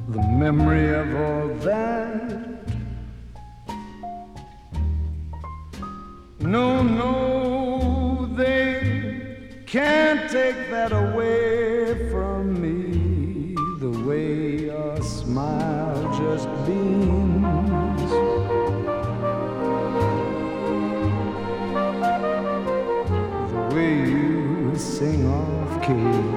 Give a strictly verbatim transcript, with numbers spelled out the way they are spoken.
the memory of all that. No, no, they can't take that away from me. The way your smile just beams, the way you sing off key.